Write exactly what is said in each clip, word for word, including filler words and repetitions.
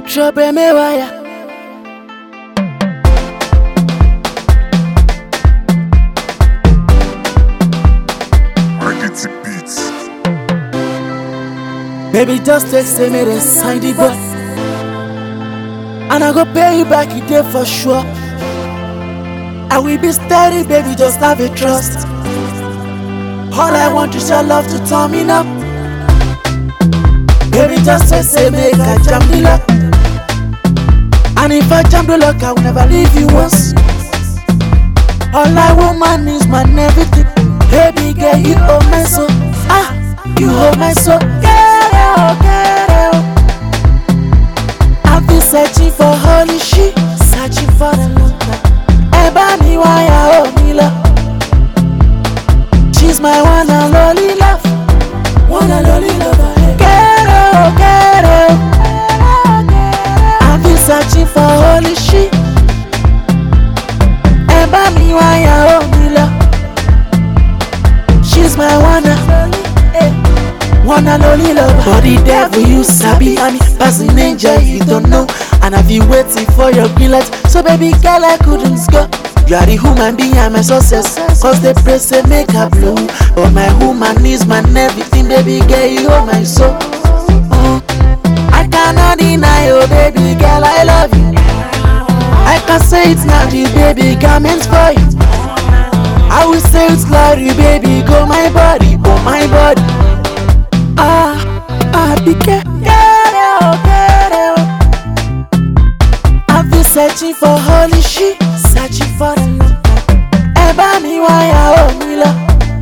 trouble me wire. Baby, just take say me the sign the book, and I go pay you back it day for sure. I will be steady, baby, just have a trust. All I want is your love to turn me up. Baby, just say say make I jam the lock, and if I jam the lock, I will never leave you once. All I want, man, is my everything. Baby girl, you hold my soul. Ah, you hold my soul. Get out, get out. I've been searching for holy shit, searching for the love. Eba mi waya oh me love. She's my one and only love, one and only lover. Get out, get out. I've been searching for holy shit. Eba mi waya oh me love. She's my one and only, eh, one and only lover. For the devil you sabi, and passing angel you don't know. And I've been waiting for your green light, so baby girl I couldn't go. You are the human being and my success, cause they pray say make her blow. But my woman is my everything, baby girl you hold my soul. Oh, I cannot deny you, baby girl I love you. I can say it's not the baby garments for you. I will say it's glory, baby, go my body, go my body. Ah, ah, be careful, get out, get out. I've been searching for holy shit, searching for the love. Eba mi waya oh me love.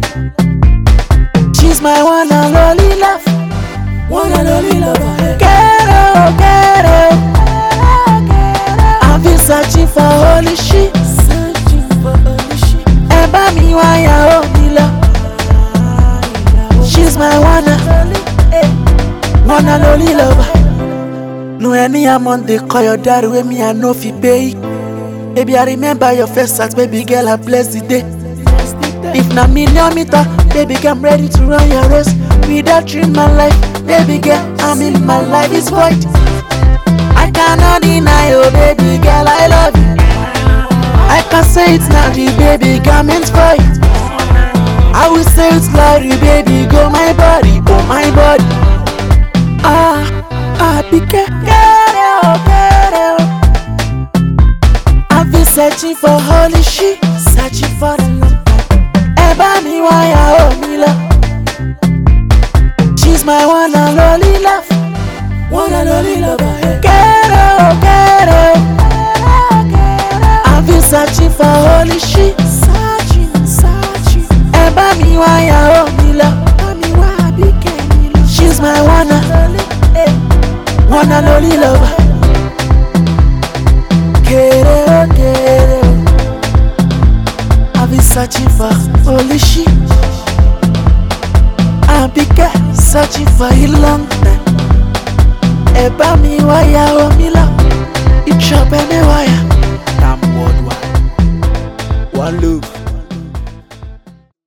She's my one and only love, one and only lover. Get out, get out. I've been searching for holy shit, searching for holy shit. Eba mi waya oh me love. She's my one and only, eh, one and only lover. No any amount they call your dad with me I know fi pay. Baby I remember your first act, baby girl I bless the day. If na million meter, baby girl I'm ready to run your race. Without you in my life, baby girl I'm in my life is void. I cannot deny you, baby girl I love you. I can say it's not the baby garments for you. I will say it's glory, baby, go my body, go my body. Ah, ah, be careful, get out, get out. I've been searching for holy shit, searching for the love. Eba mi waya oh me love. She's my one and only love, one and only lover. Get out, get out. I've been searching for holy shit, searching, searching. Eba mi waya oh me love. She's my one and only, eh, one and only lover. Get out, get out. I've been searching for holy shit. I've been searching for a long time. Eba mi waya oh me love. It trouble me wire. I'm worldwide. One look.